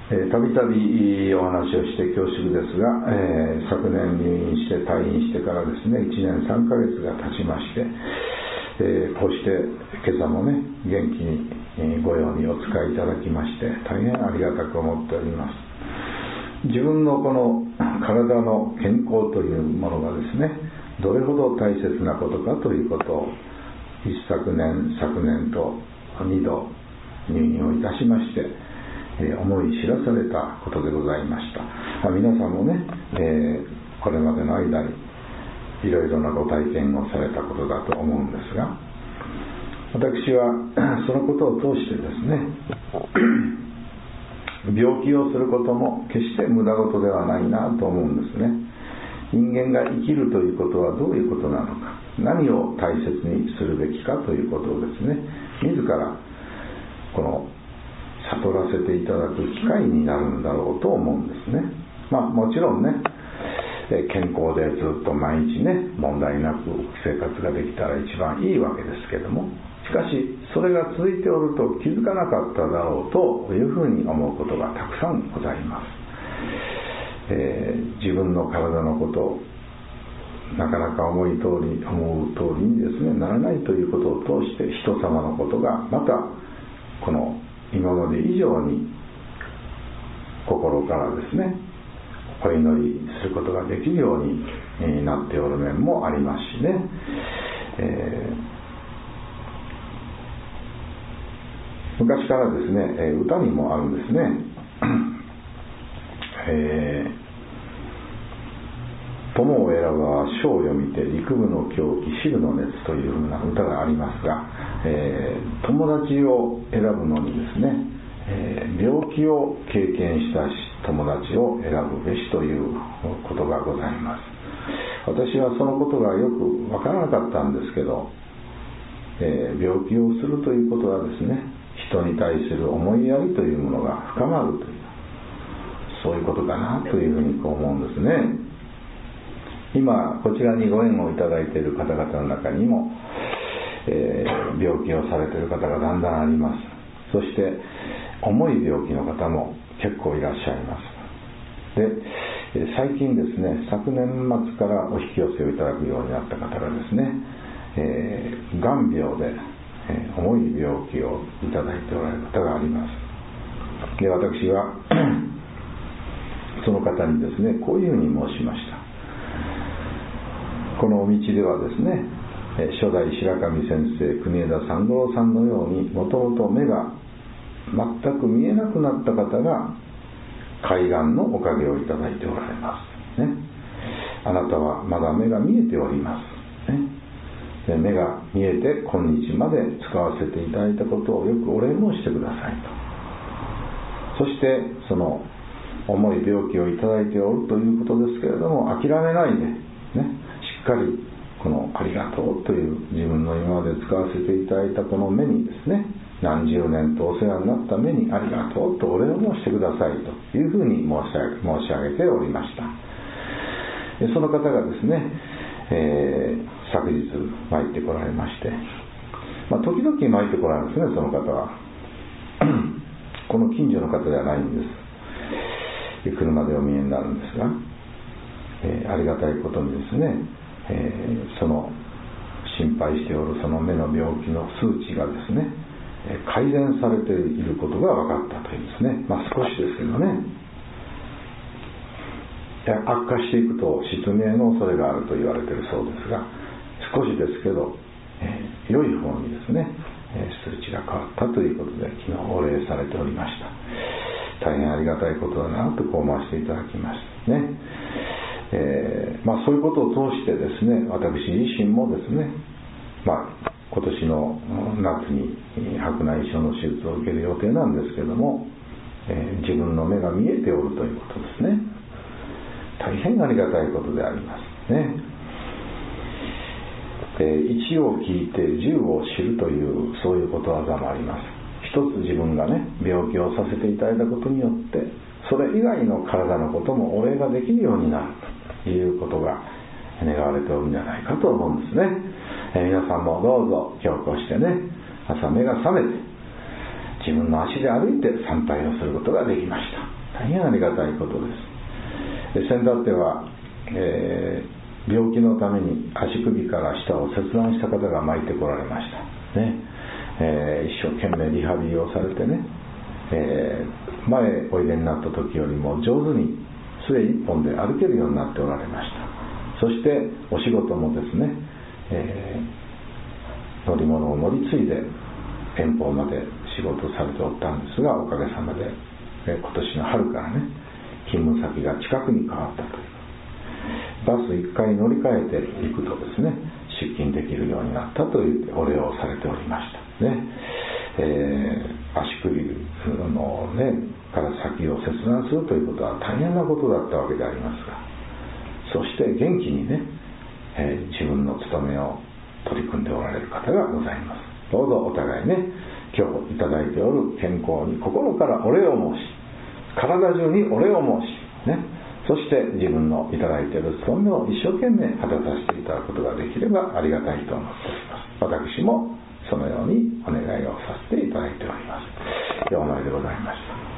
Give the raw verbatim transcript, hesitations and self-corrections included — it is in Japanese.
たびたびお話をして恐縮ですが、えー、昨年入院して退院してからですねいちねんさんかげつが経ちまして、えー、こうして今朝もね元気にご用にお使いいただきまして大変ありがたく思っております。自分のこの体の健康というものがですねどれほど大切なことかということを一昨年昨年とにど入院をいたしまして思い知らされたことでございました。皆さんもね、えー、これまでの間にいろいろなご体験をされたことだと思うんですが、私はそのことを通してですね病気をすることも決して無駄事ではないなと思うんですね。人間が生きるということはどういうことなのか、何を大切にするべきかということをですね自らこの悟らせていただく機会になるんだろうと思うんですね。まあもちろんね健康でずっと毎日ね問題なく生活ができたら一番いいわけですけども、しかしそれが続いておると気づかなかっただろうというふうに思うことがたくさんございます。えー、自分の体のことをなかなか思い通り思う通りにですねならないということを通して人様のことがまたこの今まで以上に心からですねお祈りすることができるようになっておる面もありますしね、えー、昔からですね歌にもあるんですね、えー友を選ぶは書を読みて陸部の狂気知るの熱というふうな歌がありますが、えー、友達を選ぶのにですね、えー、病気を経験した友達を選ぶべしということがございます。私はそのことがよくわからなかったんですけど、えー、病気をするということはですね人に対する思いやりというものが深まるというそういうことかなというふうにこう思うんですね。今こちらにご縁をいただいている方々の中にも、えー、病気をされている方がだんだんあります。そして重い病気の方も結構いらっしゃいます。で最近ですね昨年末からお引き寄せをいただくようになった方がですね、えー、がん病で、えー、重い病気をいただいておられる方があります。で私はその方にですねこういうふうに申しました。この道ではですね初代白神先生国枝三五郎さんのようにもともと目が全く見えなくなった方が開眼のおかげをいただいておられます、ね、あなたはまだ目が見えております、ね、で目が見えて今日まで使わせていただいたことをよくお礼申してくださいと。そしてその重い病気をいただいておるということですけれども諦めないでねしっかりこのありがとうという自分の今まで使わせていただいたこの目にですね何十年とお世話になった目にありがとうとお礼を申してくださいというふうに申し上げ、申し上げておりました。その方がですね、えー、昨日参ってこられまして、まあ、時々参ってこられるんですね。その方はこの近所の方ではないんです。車でお見えになるんですが、えー、ありがたいことにですね、えー、その心配しておるその目の病気の数値がですね改善されていることが分かったというんですね。まあ少しですけどね悪化していくと失明の恐れがあると言われているそうですが少しですけど、えー、良い方にですね、えー、数値が変わったということで昨日お礼されておりました。大変ありがたいことだなとこう回していただきましたね。えーまあ、そういうことを通してですね私自身もですね、まあ、今年の夏に白内障の手術を受ける予定なんですけれども、えー、自分の目が見えておるということですね。大変ありがたいことでありますね。えー、一を聞いて十を知るというそういうことわざもあります。一つ自分がね病気をさせていただいたことによってそれ以外の体のこともお礼ができるようになるということが願われておるんじゃないかと思うんですね。えー、皆さんもどうぞ今日こうしてね朝目が覚めて自分の足で歩いて参拝をすることができました。大変ありがたいことです。先だっては、えー、病気のために足首から下を切断した方が巻いてこられましたね。えー、一生懸命リハビリをされてね、えー、前おいでになった時よりも上手に杖一本で歩けるようになっておられました。そしてお仕事もですね、えー、乗り物を乗り継いで遠方まで仕事されておったんですが、おかげさまで、えー、今年の春からね、勤務先が近くに変わったという、バスいっかい乗り換えていくとですね、出勤できるようになったというお礼をされておりましたね。えー、足首のねから先を切断するということは大変なことだったわけでありますが、そして元気にね、えー、自分の務めを取り組んでおられる方がございます。どうぞお互いね、今日いただいておる健康に心からお礼を申し、体中にお礼を申しね、そして自分のいただいている務めを一生懸命果たさせていただくことができればありがたいと思っております。私もそのようにお願いをさせていただいております。お前でございました。